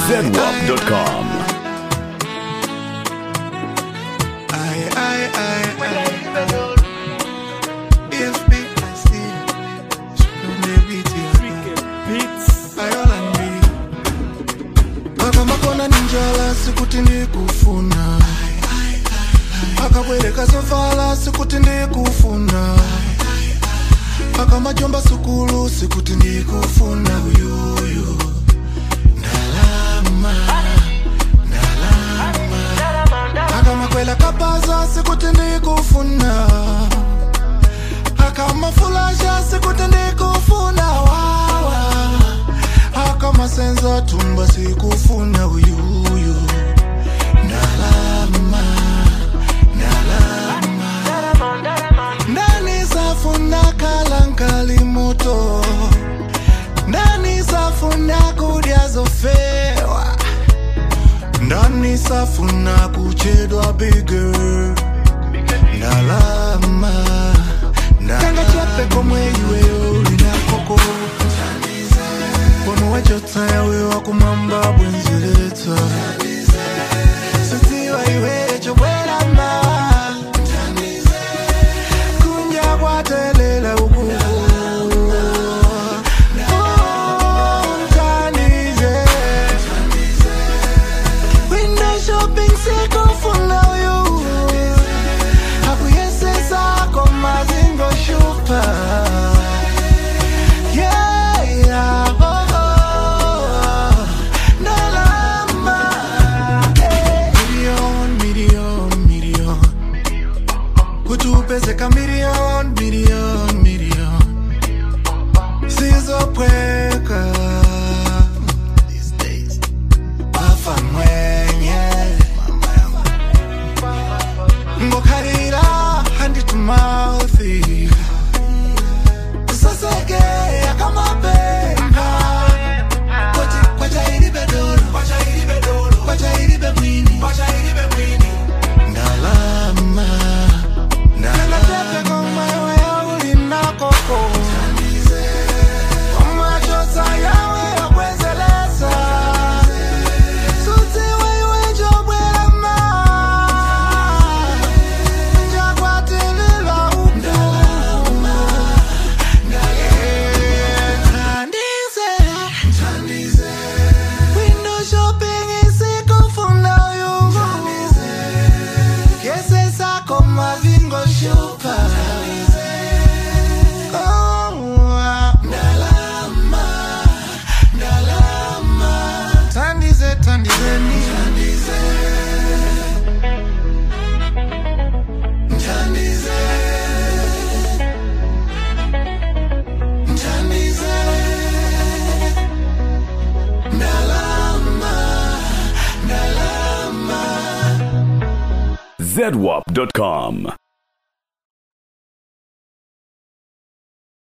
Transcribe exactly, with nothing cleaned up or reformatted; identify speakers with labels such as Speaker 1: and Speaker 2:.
Speaker 1: zedwap dot com.
Speaker 2: I, I, I, I. If me, I see maybe beats. I all and me. Kama kona ninjala sikuti ndikufuna. Akabweleka sofala sikuti ndikufuna. Akama jomba sukulu sikuti ndikufuna uyuyu. Ndalama, ndalama. Akama kwela kapaza sikuti ndikufuna. Akama fulasha sikuti ndikufuna wawa. Akama senza tumba sikufuna uyuyu. Ndalama, ndalama. Ndani safuna kalankali moto. Ndani safuna kudia zofewa. Ndani safuna kuchedwa bigger. Ndalama, ndalama. Kanga chepe komwe yuwe ulina koko. Kono wajota yawe wakumamba bwenzileta. Sitiwa iwe chobwela ma. Kunja kwa telela uku. Window shopping sikufuna uyu. Akuyese sako mazingo shupa. Yeah, yeah, oh, oh. Ndalama, eh. Million, million, million. Kutupezeka million, million, million. Sizopweka these days. Wafa mwenye ngokhalira handi to mouthi. Kusaseke akamabenga. Kwacha kwacha ilibe dolo. Kwacha ilibe dolo. Kwacha ilibe mwini. Kwacha ilibe mwini. Ndalama, ndalama. Tepe koma yawe ulina koko. Koma chosa yawe yakwenzeleza. Suti wewe jobwela ma. Njakwatelela ndalama. Tandize, tandize. Window shopping isikufuna uyu. Kese sako mazingo shupa. Oh, ndalama, ndalama. Tandize, tandize ni. Tandize. Tandize. Tandize. Ndalama, ndalama.
Speaker 1: zedwap dot com.